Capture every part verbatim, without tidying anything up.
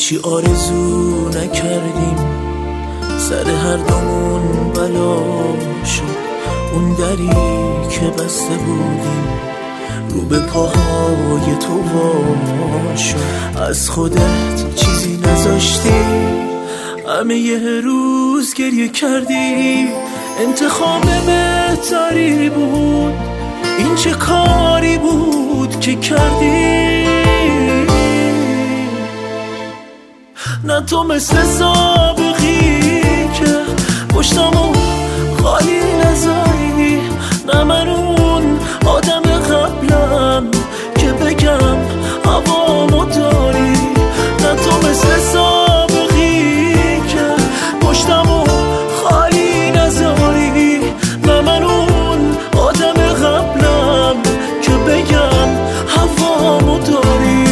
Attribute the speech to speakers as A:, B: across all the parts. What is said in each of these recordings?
A: هیچی آرزو نکردیم، سر هر دومون بلا شد. اون دری که بسته بودیم رو به پاهای تو وا شد. از خودت چیزی نذاشتی، همه یه روز گریه کردی. انتخاب بهتری بود، این چه کاری بود که کردی؟ نه تو مثل سابقی که پشتمو خالی نذاری، نه من اون آدم قبلم که بگم هوامو داری. نه تو مثل سابقی که پشتمو خالی نذاری، نه من اون آدم قبلم که بگم هوامو داری.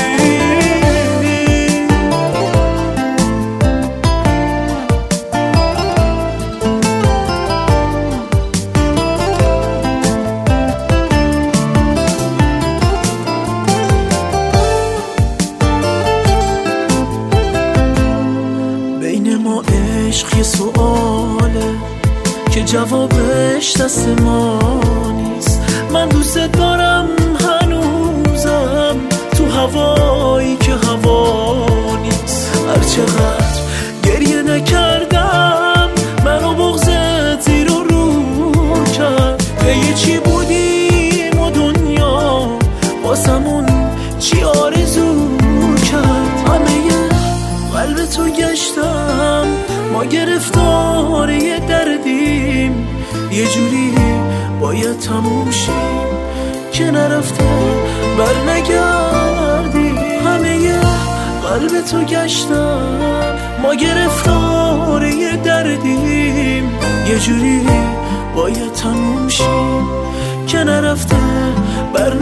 A: عشق یه سؤاله که جوابش دست ما نیست. من دوست دارم هنوزم تو هوایی که هوا نیست. هرچقدر گریه نکردم منو بغضت زیر و رو کرد. یه چی بودیم و دنیا واسمون چی آرزو کرد. همه قلب تو گشتم، ما گرفتار یه دردیم. یه جوری باید تموم شیم که نرفته بر نگردیم. همه قلب تو گشتم، ما گرفتار یه دردیم. یه جوری باید تموم شیم که نرفته بر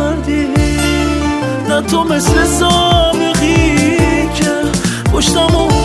A: نگردیم. نه تو مثل سابقی که پشتمو